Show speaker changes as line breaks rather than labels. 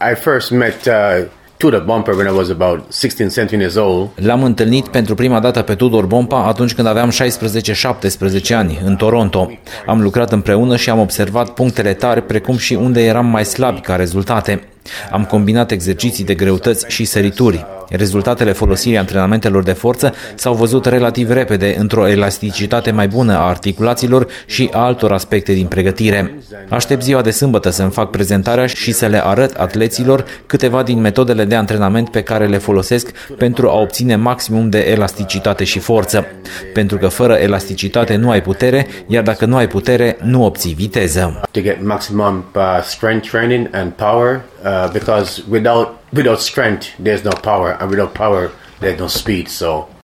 I first met Tudor Bompa when I was about 16, 17 years old.
L-am întâlnit pentru prima dată pe Tudor Bompa atunci când aveam 16-17 ani, în Toronto. Am lucrat împreună și am observat punctele tari, precum și unde eram mai slabi ca rezultate. Am combinat exerciții de greutăți și sărituri. Rezultatele folosirii antrenamentelor de forță s-au văzut relativ repede într-o elasticitate mai bună a articulațiilor și a altor aspecte din pregătire. Aștept ziua de sâmbătă să-mi fac prezentarea și să le arăt atleților câteva din metodele de antrenament pe care le folosesc pentru a obține maximum de elasticitate și forță. Pentru că fără elasticitate nu ai putere, iar dacă nu ai putere, nu obții viteză.
To get maximum strength training and power, because without strength there's no power, and without power there's no speed. So